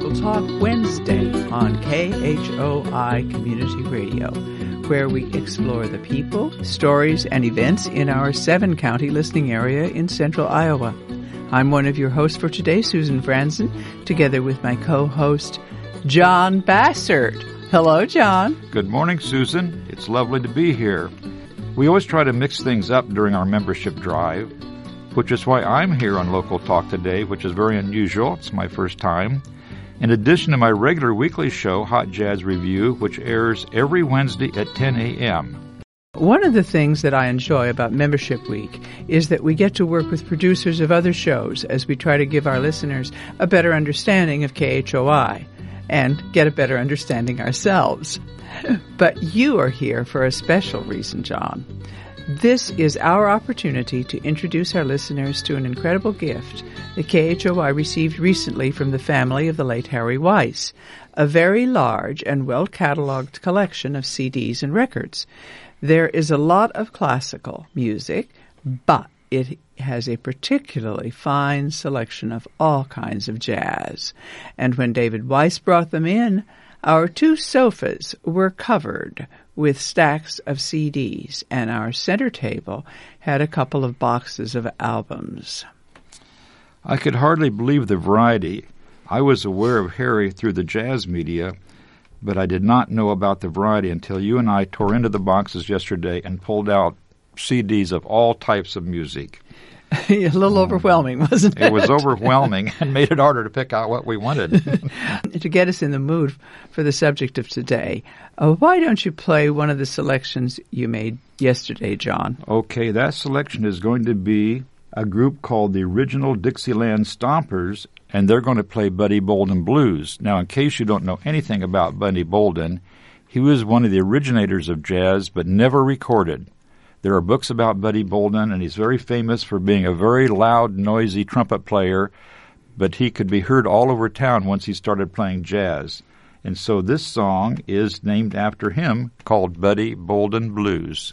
Local Talk Wednesday on KHOI Community Radio, where we explore the people, stories, and events in our 7-county listening area in central Iowa. I'm one of your hosts for today, Susan Franzen, together with my co-host, John Bassert. Hello, John. Good morning, Susan. It's lovely to be here. We always try to mix things up during our membership drive, which is why I'm here on Local Talk today, which is very unusual. It's my first time. In addition to my regular weekly show, Hot Jazz Review, which airs every Wednesday at 10 a.m. One of the things that I enjoy about Membership Week is that we get to work with producers of other shows as we try to give our listeners a better understanding of KHOI and get a better understanding ourselves. But you are here for a special reason, John. This is our opportunity to introduce our listeners to an incredible gift that KHOI received recently from the family of the late Harry Weiss, a very large and well-cataloged collection of CDs and records. There is a lot of classical music, but it has a particularly fine selection of all kinds of jazz. And when David Weiss brought them in, our 2 sofas were covered with stacks of CDs, and our center table had a couple of boxes of albums. I could hardly believe the variety. I was aware of Harry through the jazz media, but I did not know about the variety until you and I tore into the boxes yesterday and pulled out CDs of all types of music. A little overwhelming, wasn't it? It was overwhelming and made it harder to pick out what we wanted. To get us in the mood for the subject of today, why don't you play one of the selections you made yesterday, John? Okay, that selection is going to be a group called the Original Dixieland Stompers, and they're going to play Buddy Bolden Blues. Now, in case you don't know anything about Buddy Bolden, he was one of the originators of jazz, but never recorded. There are books about Buddy Bolden, and he's very famous for being a very loud, noisy trumpet player, but he could be heard all over town once he started playing jazz. And so this song is named after him, called Buddy Bolden Blues.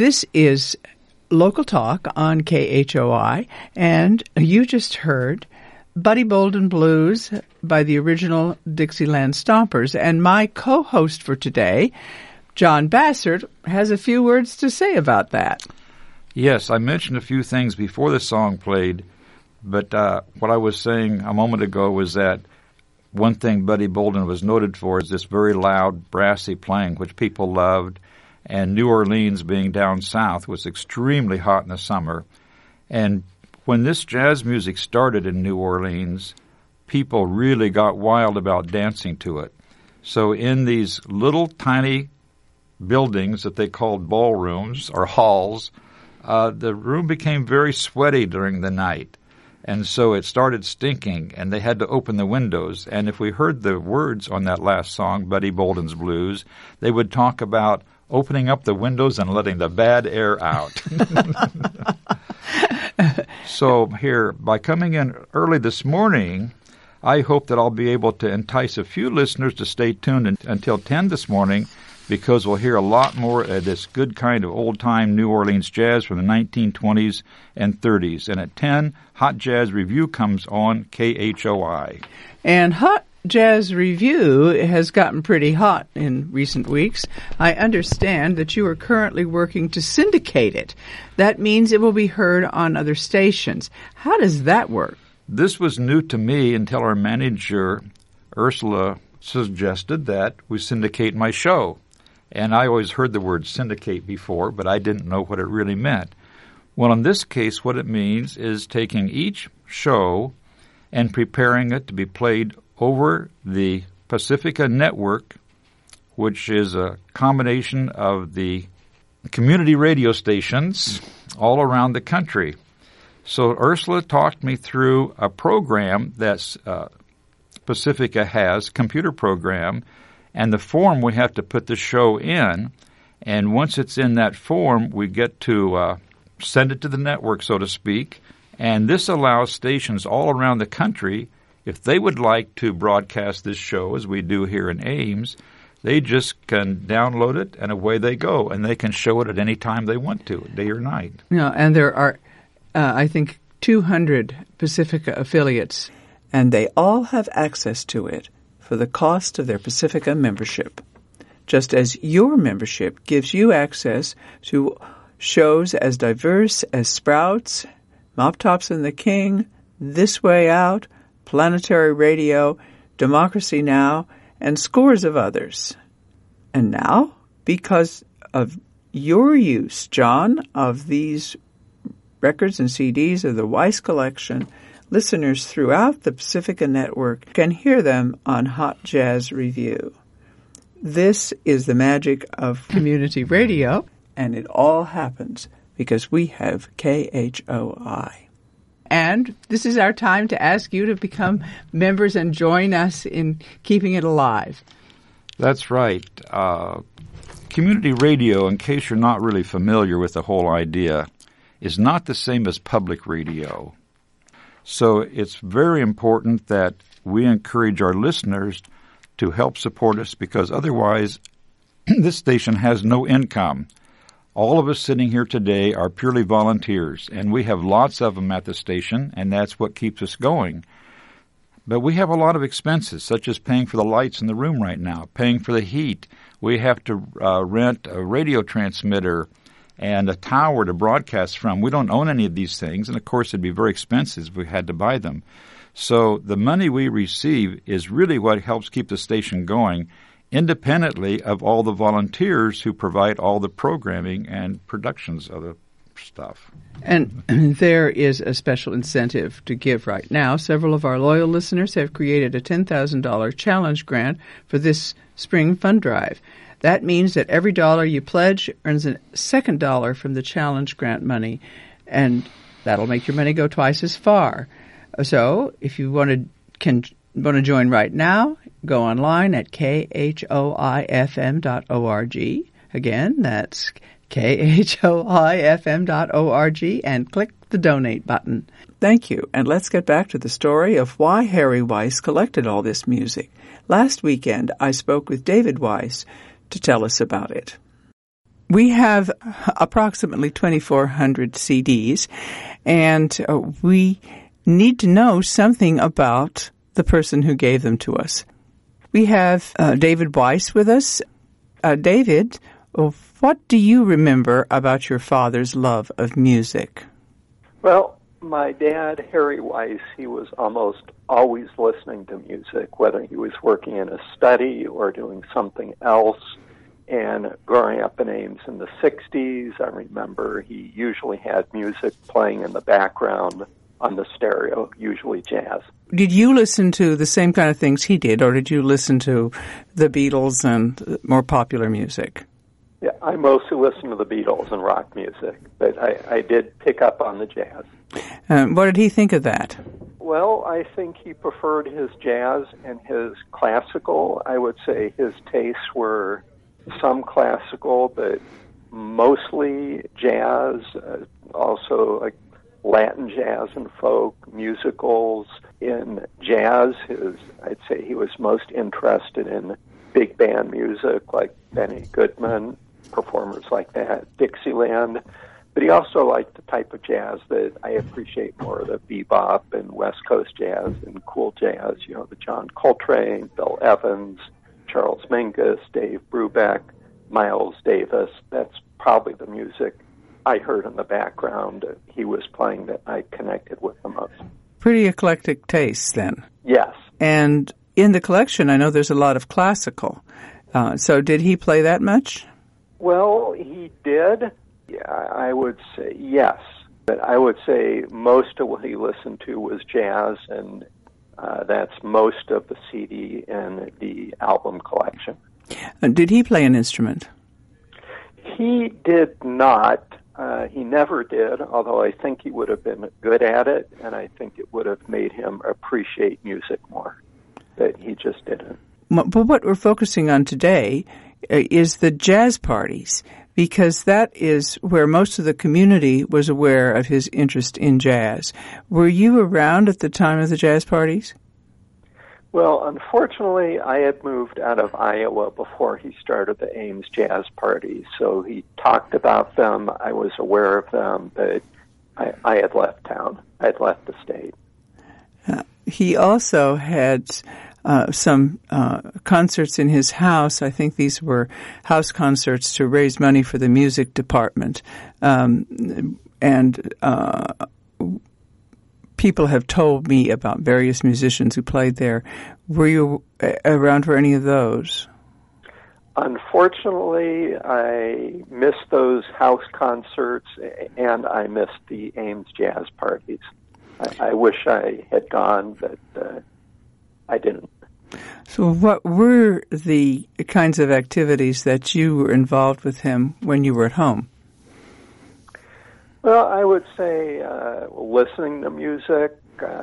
This is Local Talk on KHOI, and you just heard Buddy Bolden Blues by the original Dixieland Stompers. And my co-host for today, John Bassert, has a few words to say about that. Yes, I mentioned a few things before the song played, but what I was saying a moment ago was that one thing Buddy Bolden was noted for is this very loud, brassy playing, which people loved, and New Orleans, being down south, was extremely hot in the summer. And when this jazz music started in New Orleans, people really got wild about dancing to it. So in these little tiny buildings that they called ballrooms or halls, the room became very sweaty during the night. And so it started stinking, and they had to open the windows. And if we heard the words on that last song, Buddy Bolden's Blues, they would talk about opening up the windows and letting the bad air out. So here, by coming in early this morning, I hope that I'll be able to entice a few listeners to stay tuned until 10 this morning, because we'll hear a lot more of this good kind of old-time New Orleans jazz from the 1920s and 30s. And at 10, Hot Jazz Review comes on KHOI. And Hot Jazz Review has gotten pretty hot in recent weeks. I understand that you are currently working to syndicate it. That means it will be heard on other stations. How does that work? This was new to me until our manager, Ursula, suggested that we syndicate my show. And I always heard the word syndicate before, but I didn't know what it really meant. Well, in this case, what it means is taking each show and preparing it to be played over the Pacifica Network, which is a combination of the community radio stations all around the country. So Ursula talked me through a program that Pacifica has, computer program, and the form we have to put the show in. And once it's in that form, we get to send it to the network, so to speak. And this allows stations all around the country, if they would like to broadcast this show, as we do here in Ames, they just can download it, and away they go. And they can show it at any time they want to, day or night. Yeah, and there are, I think, 200 Pacifica affiliates, and they all have access to it for the cost of their Pacifica membership, just as your membership gives you access to shows as diverse as Sprouts, Mop Tops and the King, This Way Out, Planetary Radio, Democracy Now!, and scores of others. And now, because of your use, John, of these records and CDs of the Weiss Collection, listeners throughout the Pacifica Network can hear them on Hot Jazz Review. This is the magic of community radio, and it all happens because we have KHOI. And this is our time to ask you to become members and join us in keeping it alive. That's right. Community radio, in case you're not really familiar with the whole idea, is not the same as public radio. So it's very important that we encourage our listeners to help support us, because otherwise this station has no income. All of us sitting here today are purely volunteers, and we have lots of them at the station, and that's what keeps us going. But we have a lot of expenses, such as paying for the lights in the room right now, paying for the heat. We have to rent a radio transmitter and a tower to broadcast from. We don't own any of these things, and of course it'd be very expensive if we had to buy them. So the money we receive is really what helps keep the station going, independently of all the volunteers who provide all the programming and productions of the stuff. And there is a special incentive to give right now. Several of our loyal listeners have created a $10,000 challenge grant for this spring fund drive. That means that every dollar you pledge earns a second dollar from the challenge grant money, and that'll make your money go twice as far. So if you want to join right now, go online at khoifm.org. Again, that's khoifm.org, and click the donate button. Thank you, and let's get back to the story of why Harry Weiss collected all this music. Last weekend, I spoke with David Weiss to tell us about it. We have approximately 2,400 CDs, and we need to know something about the person who gave them to us. We have David Weiss with us. David, what do you remember about your father's love of music? Well, my dad, Harry Weiss, he was almost always listening to music, whether he was working in a study or doing something else. And growing up in Ames in the 60s, I remember he usually had music playing in the background on the stereo, usually jazz. Did you listen to the same kind of things he did, or did you listen to the Beatles and more popular music? Yeah, I mostly listened to the Beatles and rock music, but I did pick up on the jazz. What did he think of that? Well, I think he preferred his jazz and his classical. I would say his tastes were some classical, but mostly jazz, also like Latin jazz and folk, musicals. In jazz, I'd say he was most interested in big band music like Benny Goodman, performers like that, Dixieland. But he also liked the type of jazz that I appreciate more, the bebop and West Coast jazz and cool jazz, the John Coltrane, Bill Evans, Charles Mingus, Dave Brubeck, Miles Davis. That's probably the music I heard in the background he was playing that I connected with the most. Pretty eclectic tastes, then. Yes. And in the collection, I know there's a lot of classical. So did he play that much? Well, he did. Yeah, I would say yes. But I would say most of what he listened to was jazz, and that's most of the CD and the album collection. Did he play an instrument? He did not. He never did, although I think he would have been good at it, and I think it would have made him appreciate music more. But he just didn't. But what we're focusing on today is the jazz parties, because that is where most of the community was aware of his interest in jazz. Were you around at the time of the jazz parties? Well, unfortunately, I had moved out of Iowa before he started the Ames Jazz Parties, so he talked about them. I was aware of them, but I had left town. I had left the state. He also had some concerts in his house. I think these were house concerts to raise money for the music department. People have told me about various musicians who played there. Were you around for any of those? Unfortunately, I missed those house concerts, and I missed the Ames Jazz Parties. I wish I had gone, but I didn't. So what were the kinds of activities that you were involved with him when you were at home? Well, I would say listening to music.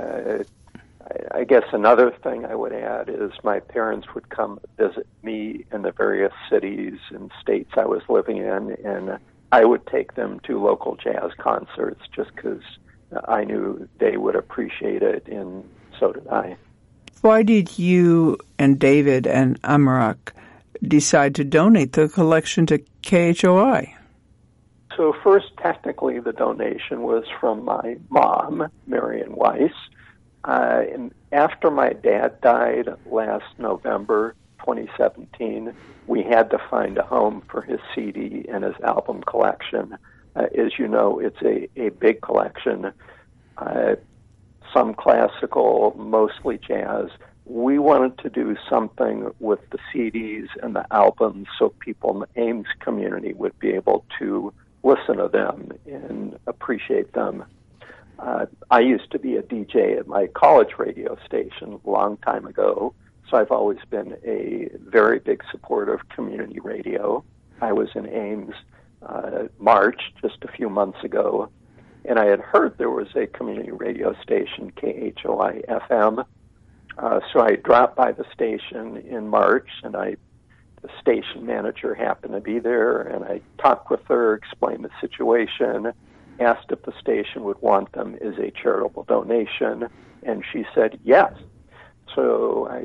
I guess another thing I would add is my parents would come visit me in the various cities and states I was living in, and I would take them to local jazz concerts just because I knew they would appreciate it, and so did I. Why did you and David and Amarak decide to donate the collection to KHOI? So first, technically, the donation was from my mom, Marion Weiss. And after my dad died last November 2017, we had to find a home for his CD and his album collection. As you know, it's a big collection, some classical, mostly jazz. We wanted to do something with the CDs and the albums so people in the Ames community would be able to listen to them and appreciate them. I used to be a DJ at my college radio station a long time ago, so I've always been a very big supporter of community radio. I was in Ames March just a few months ago, and I had heard there was a community radio station, KHOI FM. So I dropped by the station in March, and the station manager happened to be there, and I talked with her, explained the situation, asked if the station would want them as a charitable donation, and she said yes. So I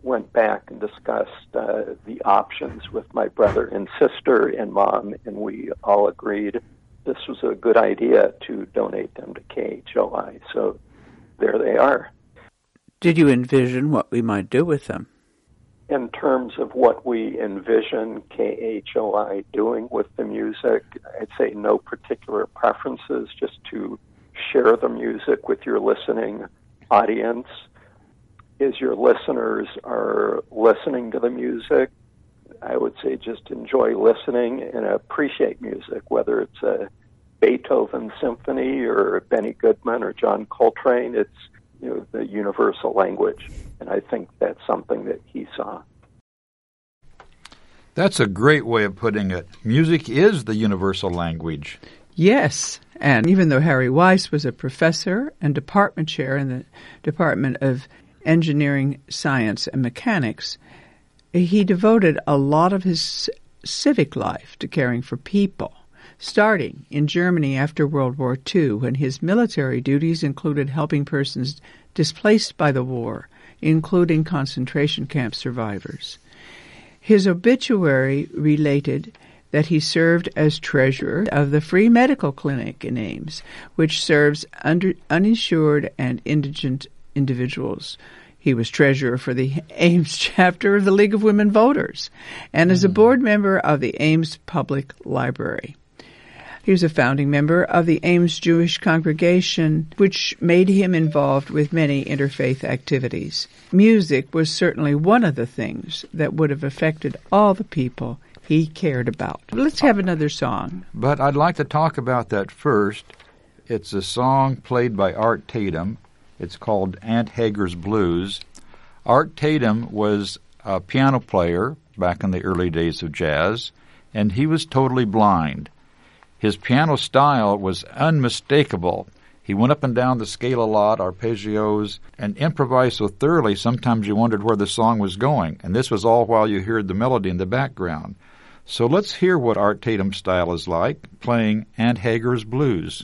went back and discussed the options with my brother and sister and Mom, and we all agreed this was a good idea to donate them to KHOI. So there they are. Did you envision what we might do with them? In terms of what we envision KHOI doing with the music, I'd say no particular preferences, just to share the music with your listening audience. As your listeners are listening to the music, I would say just enjoy listening and appreciate music, whether it's a Beethoven symphony or Benny Goodman or John Coltrane. It's the universal language, and I think that's something that he saw. That's a great way of putting it. Music is the universal language. Yes, and even though Harry Weiss was a professor and department chair in the Department of Engineering, Science, and Mechanics, he devoted a lot of his civic life to caring for people, starting in Germany after World War II, when his military duties included helping persons displaced by the war, including concentration camp survivors. His obituary related that he served as treasurer of the Free Medical Clinic in Ames, which serves uninsured and indigent individuals. He was treasurer for the Ames chapter of the League of Women Voters and is a board member of the Ames Public Library. He was a founding member of the Ames Jewish Congregation, which made him involved with many interfaith activities. Music was certainly one of the things that would have affected all the people he cared about. Let's have another song. But I'd like to talk about that first. It's a song played by Art Tatum. It's called Aunt Hagar's Blues. Art Tatum was a piano player back in the early days of jazz, and he was totally blind. His piano style was unmistakable. He went up and down the scale a lot, arpeggios, and improvised so thoroughly sometimes you wondered where the song was going. And this was all while you heard the melody in the background. So let's hear what Art Tatum's style is like, playing Aunt Hagar's Blues.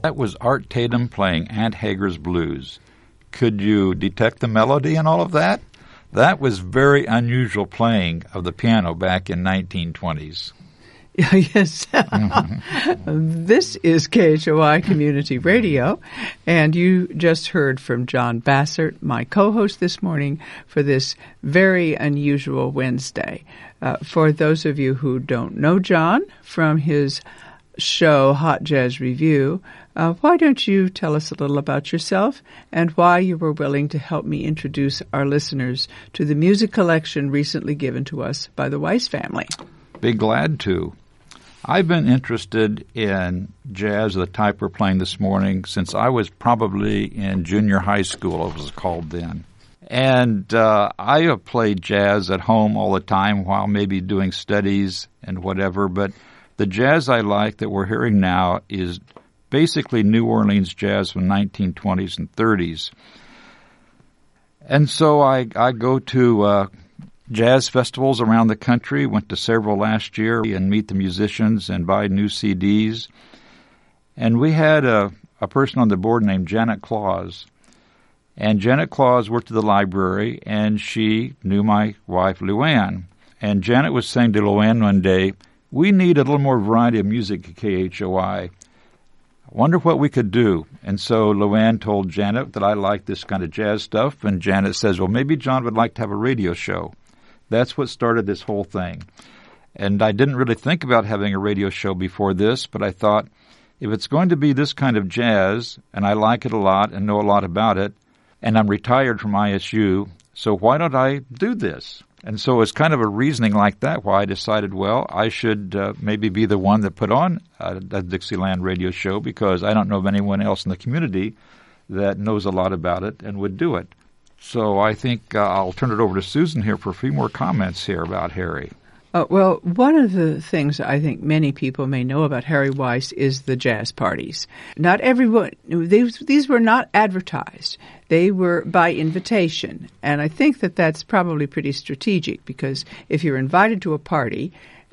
That was Art Tatum playing Aunt Hager's Blues. Could you detect the melody and all of that? That was very unusual playing of the piano back in 1920s. Yes. This is KHOI Community Radio, and you just heard from John Bassert, my co-host this morning, for this very unusual Wednesday. For those of you who don't know John from his show Hot Jazz Review, why don't you tell us a little about yourself and why you were willing to help me introduce our listeners to the music collection recently given to us by the Weiss family? Be glad to. I've been interested in jazz of the type we're playing this morning since I was probably in junior high school, it was called then. And I have played jazz at home all the time while maybe doing studies and whatever, but the jazz I like that we're hearing now is basically New Orleans jazz from the 1920s and 30s. And so I go to jazz festivals around the country, went to several last year, and meet the musicians and buy new CDs. And we had a person on the board named Janet Claus. And Janet Claus worked at the library, and she knew my wife, Luann. And Janet was saying to Luann one day, "We need a little more variety of music at KHOI. I wonder what we could do." And so Luann told Janet that I like this kind of jazz stuff, and Janet says, "Well, maybe John would like to have a radio show." That's what started this whole thing. And I didn't really think about having a radio show before this, but I thought, if it's going to be this kind of jazz, and I like it a lot and know a lot about it, and I'm retired from ISU, so why don't I do this? And so it's kind of a reasoning like that why I decided, well, I should maybe be the one that put on a Dixieland radio show, because I don't know of anyone else in the community that knows a lot about it and would do it. So I think I'll turn it over to Susan here for a few more comments here about Harry. Well, one of the things I think many people may know about Harry Weiss is the jazz parties. Not everyone, these were not advertised. They were by invitation. And I think that that's probably pretty strategic, because if you're invited to a party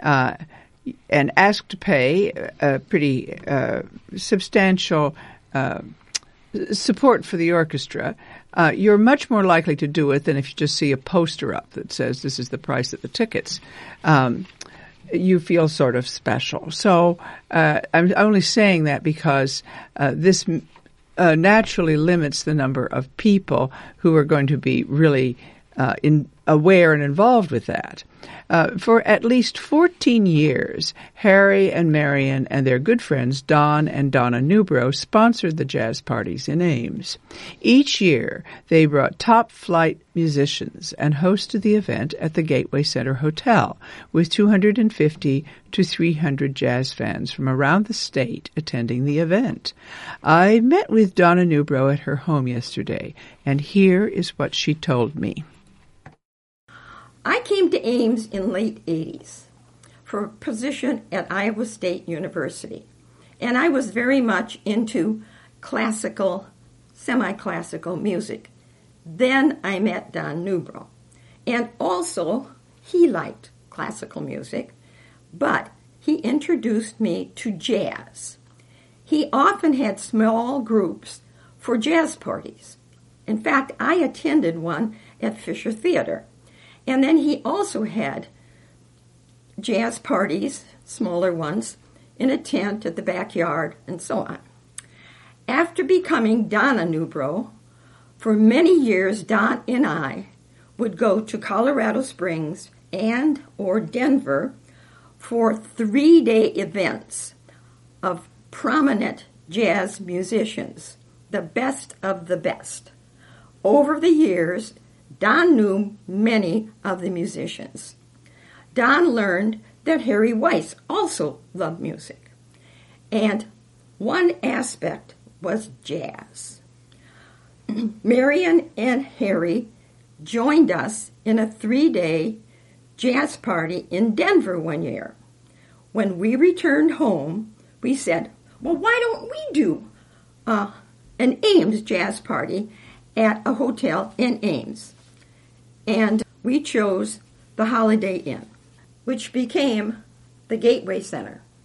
and asked to pay a pretty substantial support for the orchestra, you're much more likely to do it than if you just see a poster up that says this is the price of the tickets. You feel sort of special. So I'm only saying that because this naturally limits the number of people who are going to be really aware and involved with that. For at least 14 years, Harry and Marion and their good friends Don and Donna Newbrough sponsored the jazz parties in Ames. Each year, they brought top-flight musicians and hosted the event at the Gateway Center Hotel, with 250 to 300 jazz fans from around the state attending the event. I met with Donna Newbrough at her home yesterday, and here is what she told me. I came to Ames in late 80s for a position at Iowa State University, and I was very much into classical, semi-classical music. Then I met Don Newbrough, and also he liked classical music, but he introduced me to jazz. He often had small groups for jazz parties. In fact, I attended one at Fisher Theater. And then he also had jazz parties, smaller ones, in a tent at the backyard, and so on. After becoming Donna Newbrough, for many years Don and I would go to Colorado Springs and or Denver for 3-day events of prominent jazz musicians, the best of the best. Over the years, Don knew many of the musicians. Don learned that Harry Weiss also loved music, and one aspect was jazz. Marion and Harry joined us in a 3-day jazz party in Denver one year. When we returned home, we said, well, why don't we do an Ames jazz party at a hotel in Ames? And we chose the Holiday Inn, which became the Gateway Center.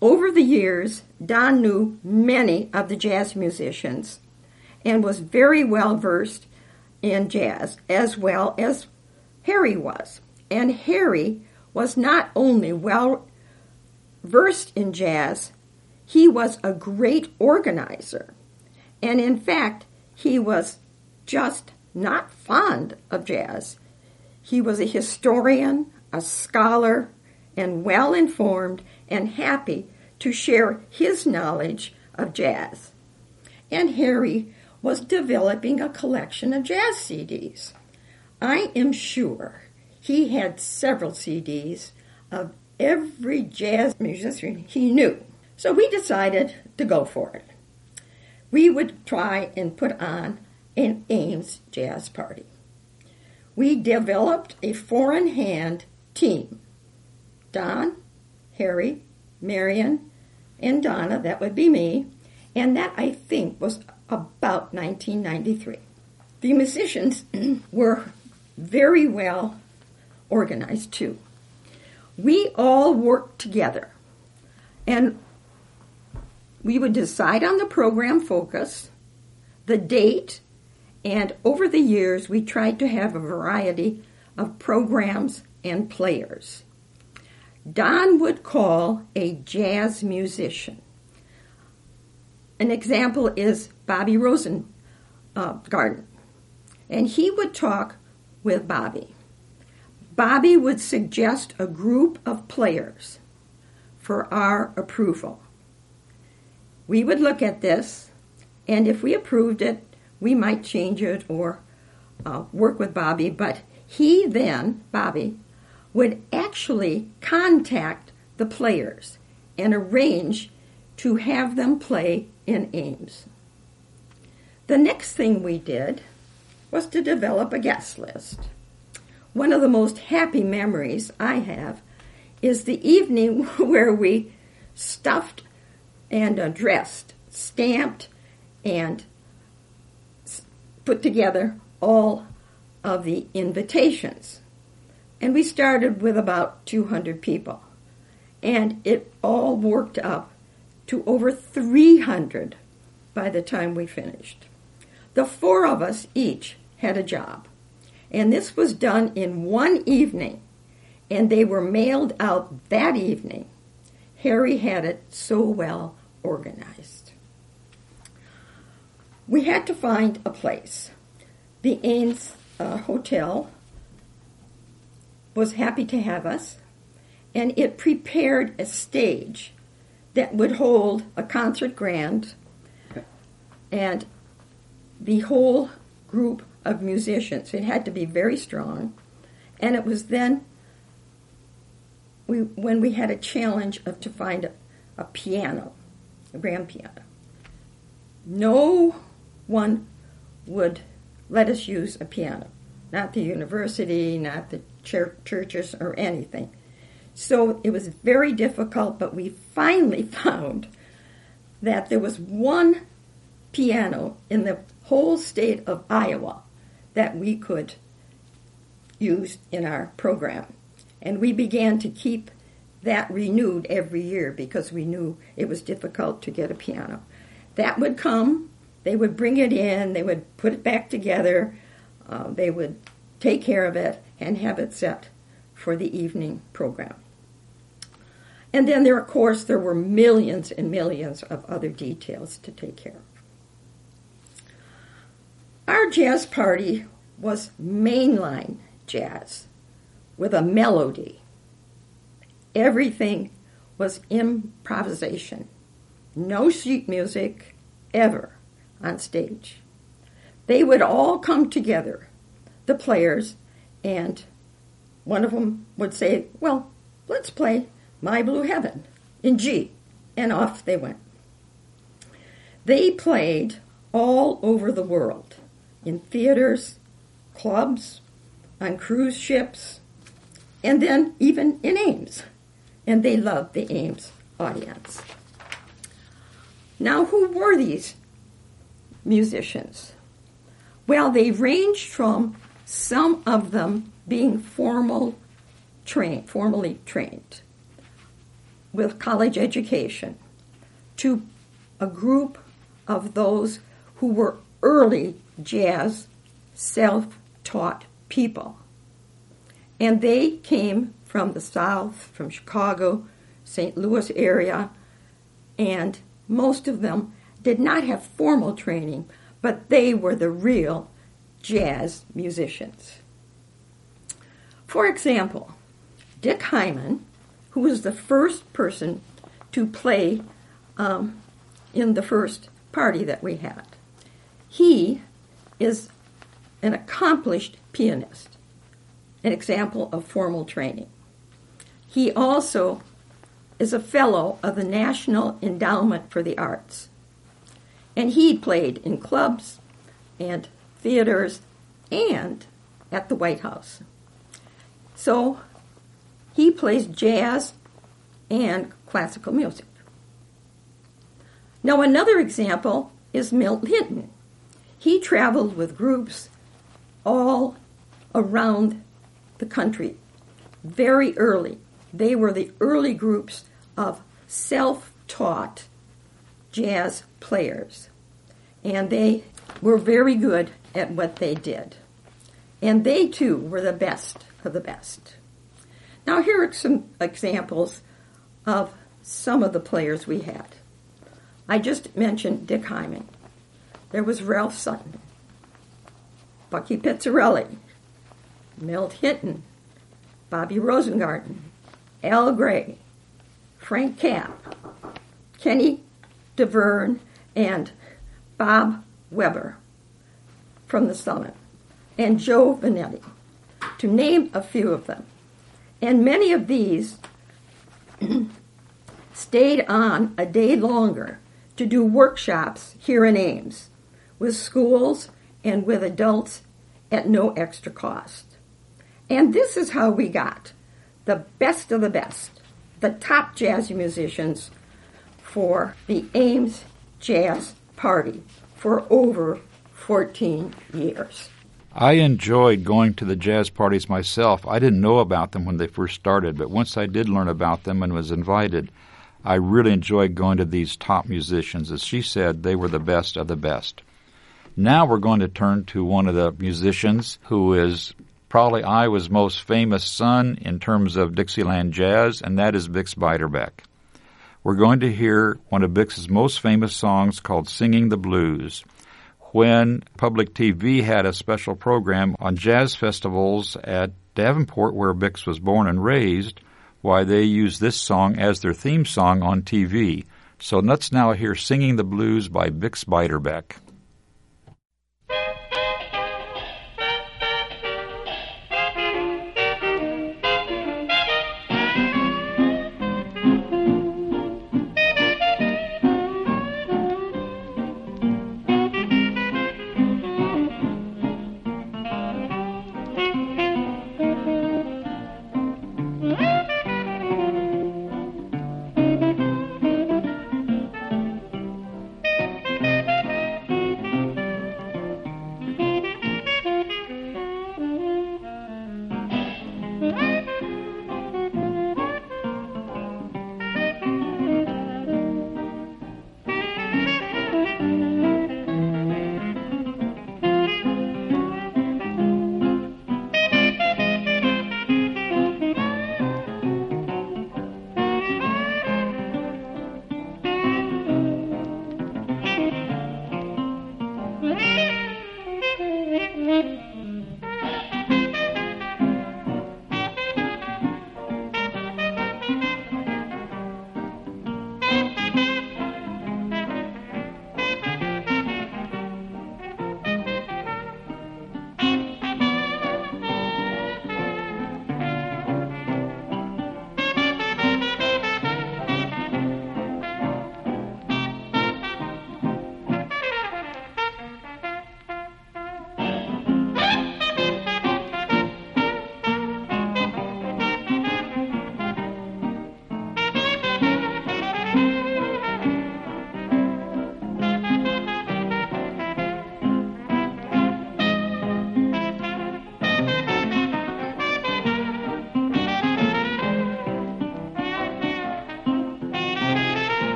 Over the years, Don knew many of the jazz musicians and was very well versed in jazz, as well as Harry was. And Harry was not only well versed in jazz, he was a great organizer. And in fact, he was just not fond of jazz. He was a historian, a scholar, and well-informed and happy to share his knowledge of jazz. And Harry was developing a collection of jazz CDs. I am sure he had several CDs of every jazz musician he knew. So we decided to go for it. We would try and put on an Ames jazz party. We developed a four-in-hand team. Don, Harry, Marion, and Donna, that would be me, and that I think was about 1993. The musicians were very well organized too. We all worked together, and we would decide on the program focus, the date, and over the years we tried to have a variety of programs and players. Don would call a jazz musician. An example is Bobby Rosengarten, and he would talk with Bobby. Bobby would suggest a group of players for our approval. We would look at this, and if we approved it, we might change it or work with Bobby, but he then, Bobby, would actually contact the players and arrange to have them play in Ames. The next thing we did was to develop a guest list. One of the most happy memories I have is the evening where we stuffed and dressed, stamped, and put together all of the invitations. And we started with about 200 people. And it all worked up to over 300 by the time we finished. The four of us each had a job. And this was done in one evening. And they were mailed out that evening. Harry had it so well organized. We had to find a place. The Ames Hotel was happy to have us, and it prepared a stage that would hold a concert grand and the whole group of musicians. It had to be very strong, and it was then when we had a challenge to find a piano, a grand piano. No one would let us use a piano, not the university, not the churches or anything. So it was very difficult, but we finally found that there was one piano in the whole state of Iowa that we could use in our program. And we began to keep that renewed every year because we knew it was difficult to get a piano. That would come, they would bring it in, they would put it back together, they would take care of it and have it set for the evening program. And then there were millions and millions of other details to take care of. Our jazz party was mainline jazz with a melody. Everything was improvisation. No sheet music ever on stage. They would all come together, the players, and one of them would say, well, let's play My Blue Heaven in G, and off they went. They played all over the world, in theaters, clubs, on cruise ships, and then even in Ames. And they loved the Ames audience. Now, who were these musicians? Well, they ranged from some of them being formally trained. with college education to a group of those who were early jazz self-taught people. And they came from the South, from Chicago, St. Louis area, and most of them did not have formal training, but they were the real jazz musicians. For example, Dick Hyman, who was the first person to play in the first party that we had, he is an accomplished pianist, an example of formal training. He also is a fellow of the National Endowment for the Arts. And he played in clubs and theaters and at the White House. So he plays jazz and classical music. Now another example is Milt Hinton. He traveled with groups all around the country very early. They were the early groups of self-taught jazz players. And they were very good at what they did. And they, too, were the best of the best. Now, here are some examples of some of the players we had. I just mentioned Dick Hyman. There was Ralph Sutton, Bucky Pizzarelli, Milt Hinton, Bobby Rosengarten, Al Gray, Frank Capp, Kenny DeVerne, and Bob Weber from the Summit, and Joe Vanetti, to name a few of them. And many of these stayed on a day longer to do workshops here in Ames with schools and with adults at no extra cost. And this is how we got the best of the best, the top jazz musicians for the Ames Jazz Party for over 14 years. I enjoyed going to the jazz parties myself. I didn't know about them when they first started, but once I did learn about them and was invited, I really enjoyed going to these top musicians. As she said, they were the best of the best. Now we're going to turn to one of the musicians who is probably Iowa's most famous son in terms of Dixieland jazz, and that is Bix Beiderbecke. We're going to hear one of Bix's most famous songs called Singing the Blues. When public TV had a special program on jazz festivals at Davenport, where Bix was born and raised, why they used this song as their theme song on TV. So let's now hear Singing the Blues by Bix Beiderbecke.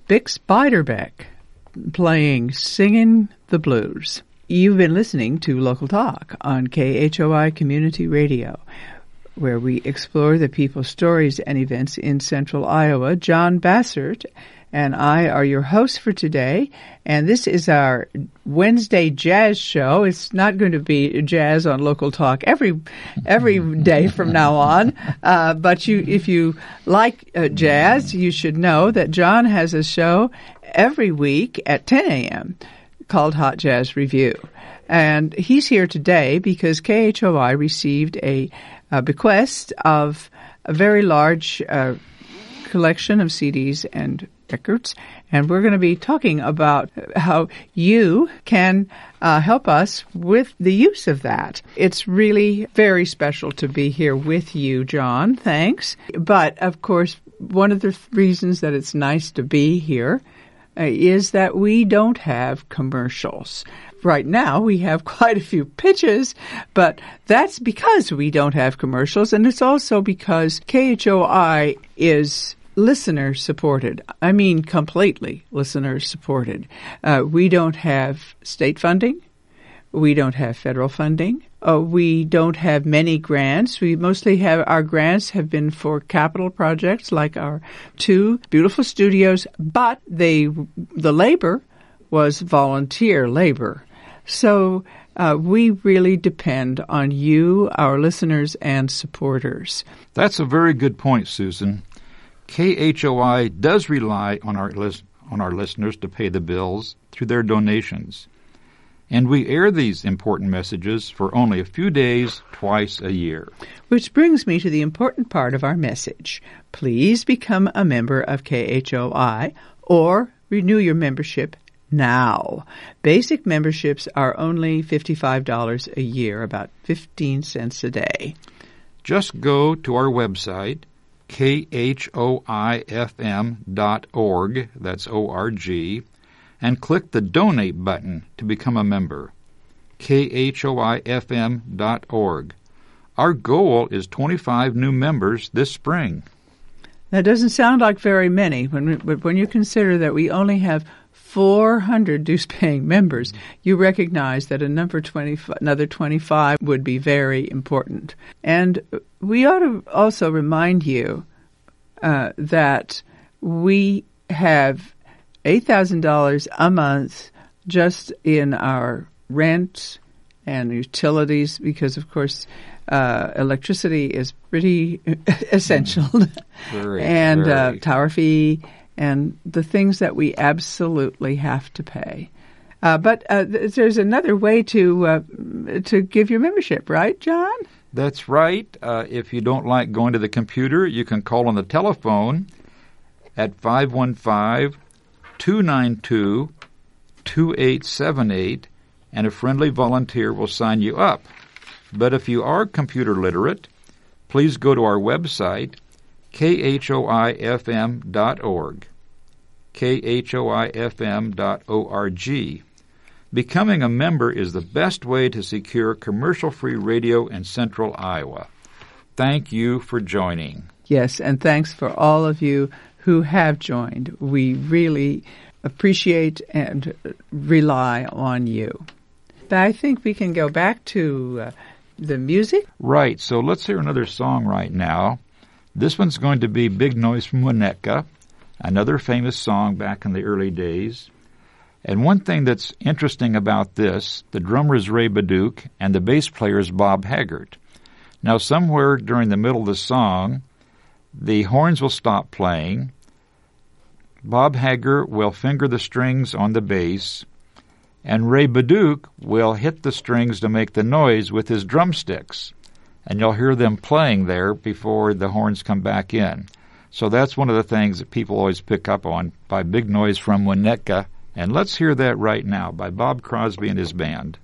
Bix Beiderbecke playing Singin' the Blues. You've been listening to Local Talk on KHOI Community Radio, where we explore the people, stories, and events in central Iowa. John Bassert and I are your hosts for today, and this is our Wednesday jazz show. It's not going to be jazz on Local Talk every day from now on, but if you like jazz, you should know that John has a show every week at 10 a.m. called Hot Jazz Review. And he's here today because KHOI received a bequest of a very large collection of CDs and records, and we're going to be talking about how you can help us with the use of that. It's really very special to be here with you, John. Thanks. But, of course, one of the reasons that it's nice to be here is that we don't have commercials. Right now, we have quite a few pitches, but that's because we don't have commercials, and it's also because KHOI is listener-supported. I mean completely listener-supported. We don't have state funding. We don't have federal funding. We don't have many grants. We mostly have our grants have been for capital projects like our 2 beautiful studios, but the labor was volunteer labor. So we really depend on you, our listeners, and supporters. That's a very good point, Susan. KHOI does rely on our listeners to pay the bills through their donations. And we air these important messages for only a few days, twice a year. Which brings me to the important part of our message. Please become a member of KHOI or renew your membership now. Basic memberships are only $55 a year, about 15 cents a day. Just go to our website, khoifm.org, that's O-R-G, and click the Donate button to become a member. khoifm.org. Our goal is 25 new members this spring. That doesn't sound like very many, but when you consider that we only have 400 dues-paying members, you recognize that another 25 would be very important. And we ought to also remind you that we have $8,000 a month just in our rent and utilities because, of course, electricity is pretty essential. Very. Tower fee and the things that we absolutely have to pay. But there's another way to give your membership, right, John? That's right. If you don't like going to the computer, you can call on the telephone at 515-292-2878, and a friendly volunteer will sign you up. But if you are computer literate, please go to our website, khoifm.org, khoifm.org. Becoming a member is the best way to secure commercial-free radio in central Iowa. Thank you for joining. Yes, and thanks for all of you who have joined. We really appreciate and rely on you. But I think we can go back to the music. Right, so let's hear another song right now. This one's going to be Big Noise from Winnetka, another famous song back in the early days. And one thing that's interesting about this, the drummer is Ray Baduch and the bass player is Bob Haggart. Now, somewhere during the middle of the song, the horns will stop playing. Bob Haggart will finger the strings on the bass, and Ray Baduch will hit the strings to make the noise with his drumsticks. And you'll hear them playing there before the horns come back in. So that's one of the things that people always pick up on by Big Noise from Winnetka. And let's hear that right now by Bob Crosby and his band.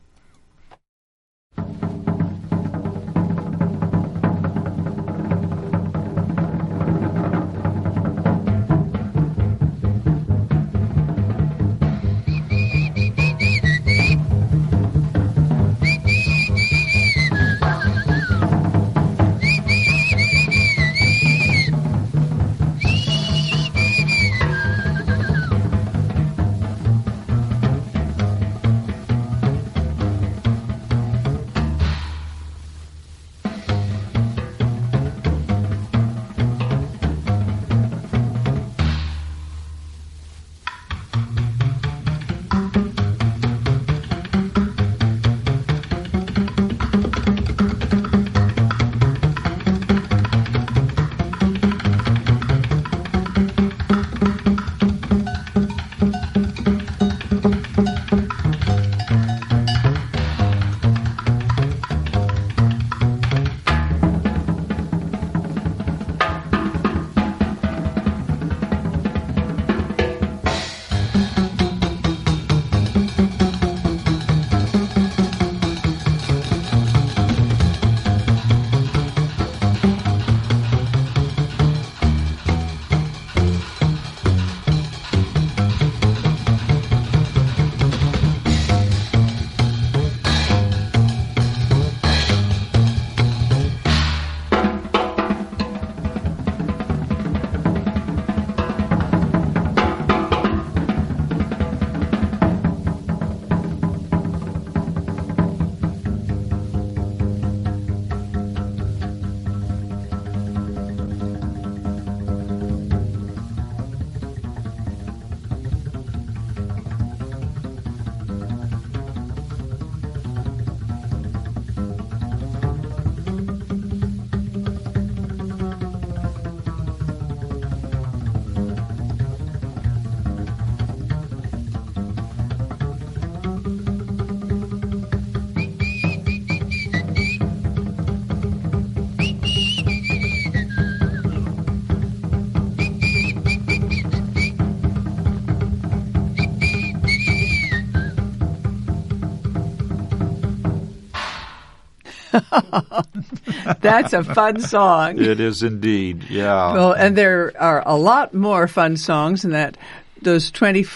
That's a fun song. It is indeed, yeah. Well, and there are a lot more fun songs in those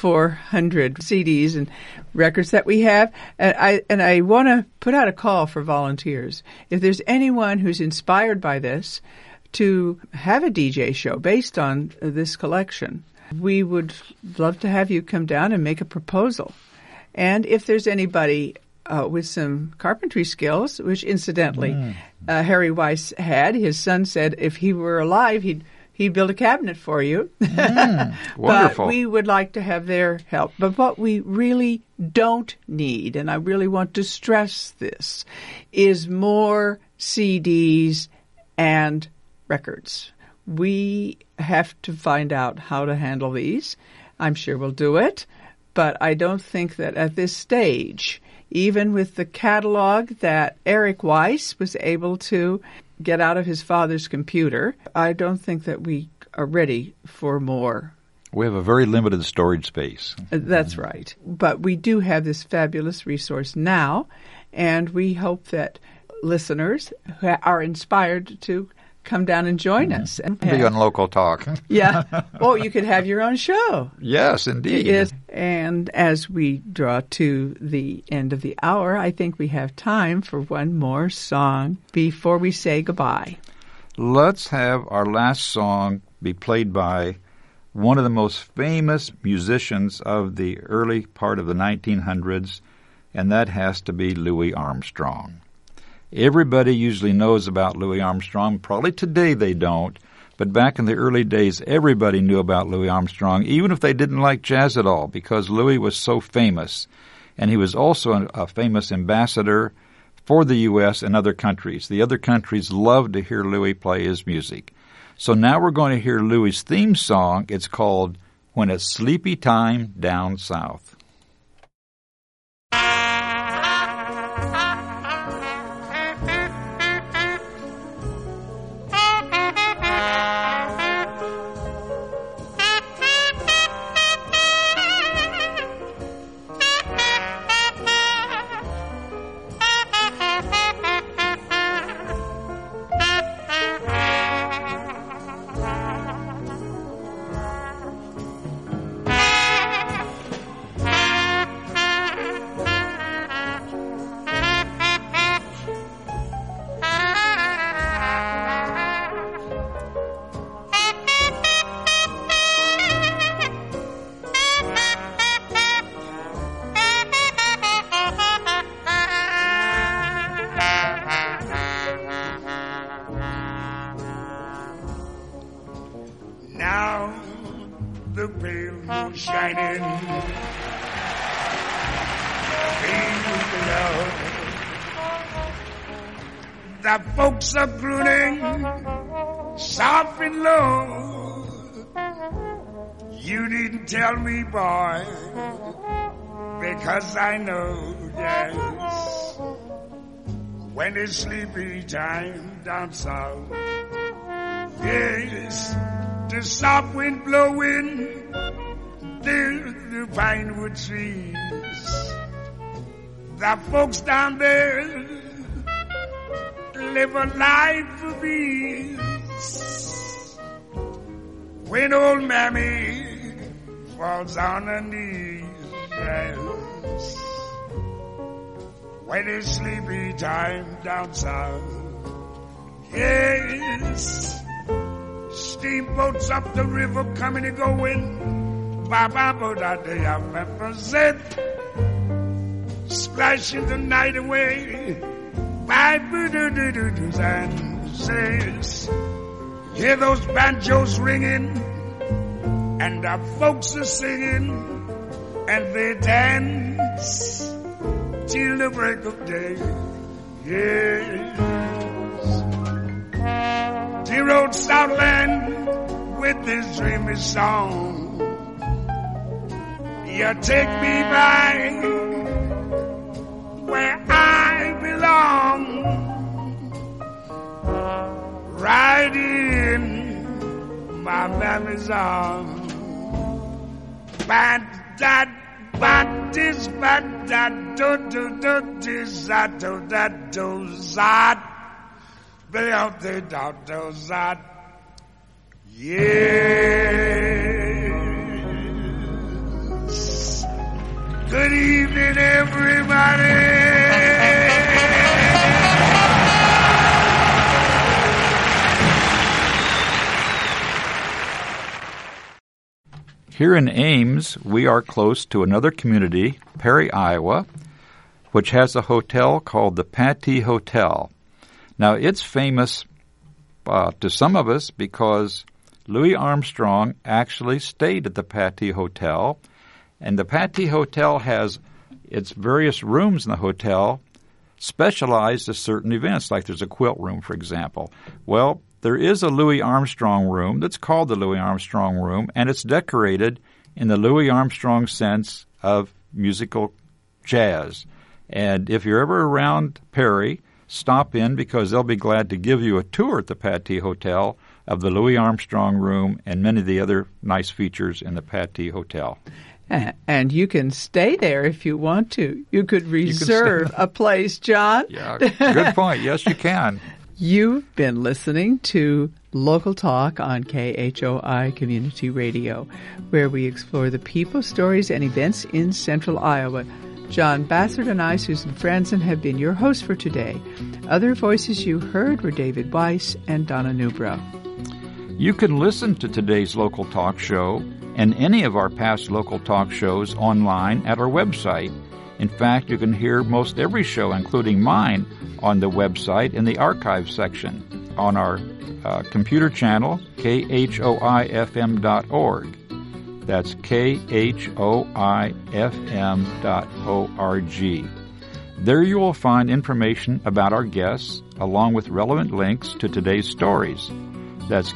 2,400 CDs and records that we have. And I want to put out a call for volunteers. If there's anyone who's inspired by this to have a DJ show based on this collection, we would love to have you come down and make a proposal. And if there's anybody with some carpentry skills, which incidentally Harry Weiss had, his son said if he were alive, he'd build a cabinet for you. Wonderful. But we would like to have their help. But what we really don't need, and I really want to stress this, is more CDs and records. We have to find out how to handle these. I'm sure we'll do it. But I don't think that at this stage, even with the catalog that Eric Weiss was able to get out of his father's computer, I don't think that we are ready for more. We have a very limited storage space. That's right. But we do have this fabulous resource now, and we hope that listeners are inspired to come down and join us. And Be on Local Talk. Yeah. Or you could have your own show. Yes, indeed. Yes. And as we draw to the end of the hour, I think we have time for one more song before we say goodbye. Let's have our last song be played by one of the most famous musicians of the early part of the 1900s, and that has to be Louis Armstrong. Everybody usually knows about Louis Armstrong. Probably today they don't, but back in the early days, everybody knew about Louis Armstrong, even if they didn't like jazz at all, because Louis was so famous. And he was also a famous ambassador for the U.S. and other countries. The other countries loved to hear Louis play his music. So now we're going to hear Louis' theme song. It's called When It's Sleepy Time Down South. The folks are crooning soft and low. You needn't tell me, boy, because I know, yes, when it's sleepy time down south, yes, the soft wind blowing the pine wood trees. The folks down there live a life of ease. When old Mammy falls on her knees, yes, when it's sleepy time down south, yes, steamboats up the river coming and going, ba-ba-bo-da-day-a represent, splashing the night away, and says, hear those banjos ringing, and the folks are singing, and they dance till the break of day. Yes, dear old Southland with this dreamy song, you take me back where I belong, right in my mammy's arms. Bad dad Yes. Good evening, everybody. Here in Ames, we are close to another community, Perry, Iowa, which has a hotel called the Pattee Hotel. Now, it's famous to some of us because Louis Armstrong actually stayed at the Pattee Hotel, and the Pattee Hotel has its various rooms in the hotel specialized to certain events, like there's a quilt room, for example. Well, there is a Louis Armstrong room that's called the Louis Armstrong Room, and it's decorated in the Louis Armstrong sense of musical jazz. And if you're ever around Perry, stop in because they'll be glad to give you a tour at the Pattee Hotel of the Louis Armstrong Room and many of the other nice features in the Pattee Hotel. And you can stay there if you want to. You could reserve a place, John. Yeah, good point. Yes, you can. You've been listening to Local Talk on KHOI Community Radio, where we explore the people, stories, and events in Central Iowa. John Bassard and I, Susan Franzen, have been your hosts for today. Other voices you heard were David Weiss and Donna Newbrow. You can listen to today's Local Talk show and any of our past Local Talk shows online at our website. In fact, you can hear most every show, including mine, on the website in the archive section on our computer channel, khoifm.org. That's khoifm.org. There you will find information about our guests, along with relevant links to today's stories. That's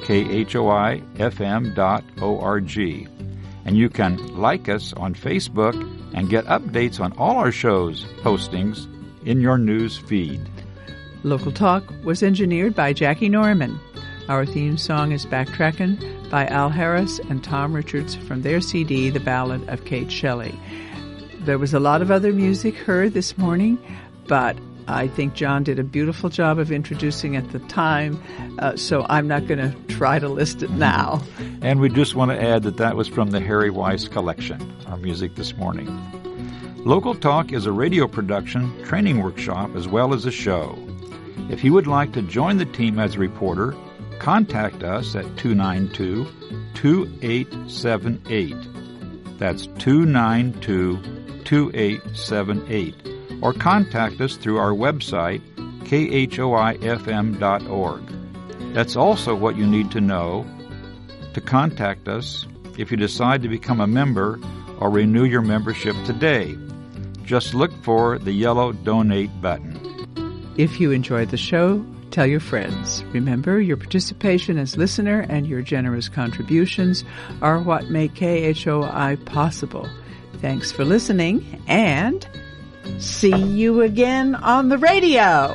khoifm.org. And you can like us on Facebook and get updates on all our shows' postings in your news feed. Local Talk was engineered by Jackie Norman. Our theme song is Backtrackin' by Al Harris and Tom Richards from their CD, The Ballad of Kate Shelley. There was a lot of other music heard this morning, but I think John did a beautiful job of introducing at the time, so I'm not going to try to list it now. And we just want to add that that was from the Harry Weiss collection, our music this morning. Local Talk is a radio production, training workshop, as well as a show. If you would like to join the team as a reporter, contact us at 292-2878. That's 292-2878. Or contact us through our website, khoifm.org. That's also what you need to know to contact us if you decide to become a member or renew your membership today. Just look for the yellow Donate button. If you enjoyed the show, tell your friends. Remember, your participation as listener and your generous contributions are what make KHOI possible. Thanks for listening, and see you again on the radio.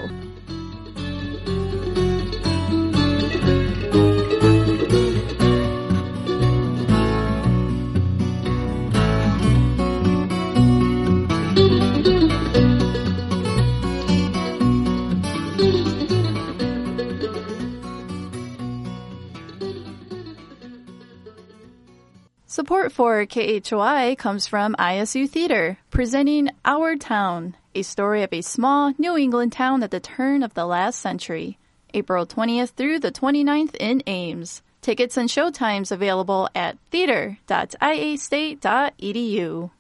Support for KHOI comes from ISU Theater, presenting Our Town, a story of a small New England town at the turn of the last century. April 20th through the 29th in Ames. Tickets and showtimes available at theater.iastate.edu.